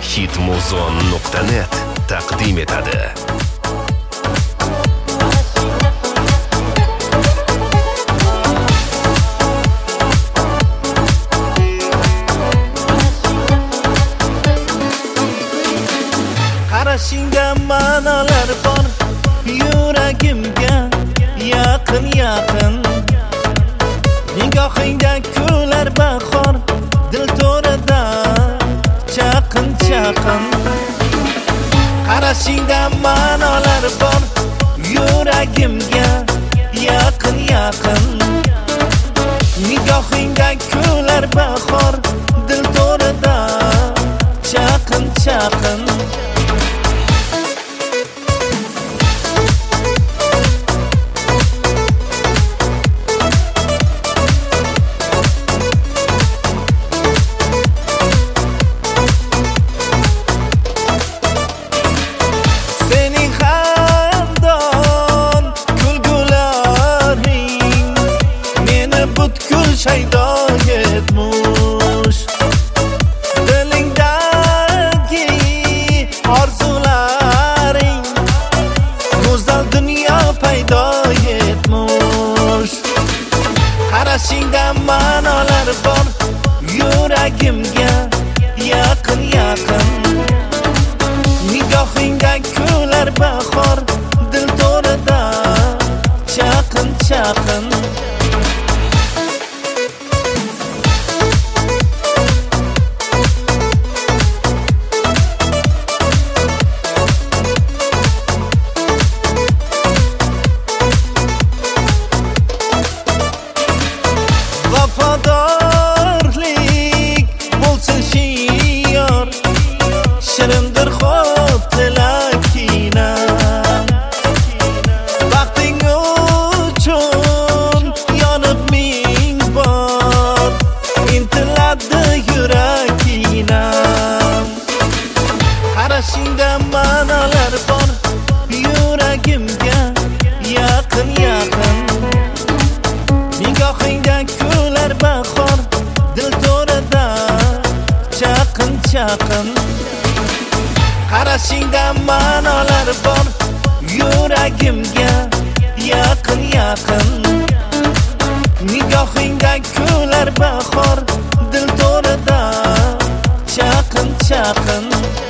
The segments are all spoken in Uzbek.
Hitmuzon.net taqdim etadi. Qarashingda ma'nolar bor, yuragimga yaqin yaqin. Nigohingda kular bahor, dil to'rida chaqin chaqin. Qarashingda ma'nolar bor, yuragimga yaqin yaqin. Nigohingda kular bahor, dil to'rida chaqin chaqin. Shaydo yetmuş dilingdagi orzularing, go'zal dunyo paydo yetmuş. Qarashingda ma'nolar bor, yuragimga yaqin yaqin. Nigohingda kular bahor, dil to'rida chaqin chaqin. Vafodorlik bo'lsin shior, shirindir xud tilakinam. Baxting uchun yonib ming bor, intiladi yuraginam. Qarashingda ma'nolar bor, yuragimga yaqin yaqin. Nigohingda kular bahor, dil to'rida chaqin chaqin. Qarashingda ma'nolar bor, yuragimga yaqin yaqin. Nigohingda kular bahor, dil to'rida chaqin chaqin.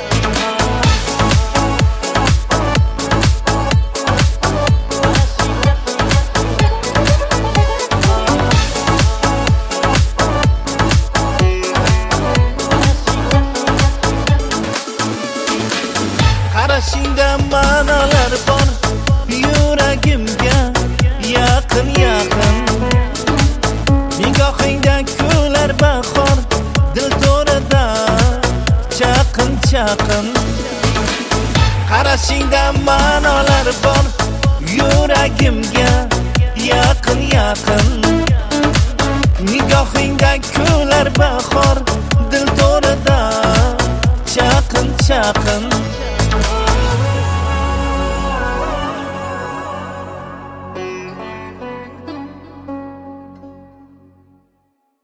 Qarashingda ma'nolar bor, yuragimga yaqin yaqin. Nigohingda kular bahor, dil to'rida chaqin chaqin. Qarashingda ma'nolar bor, yuragimga yaqin yaqin. Nigohingda kular bahor, dil to'rida chaqin chaqin.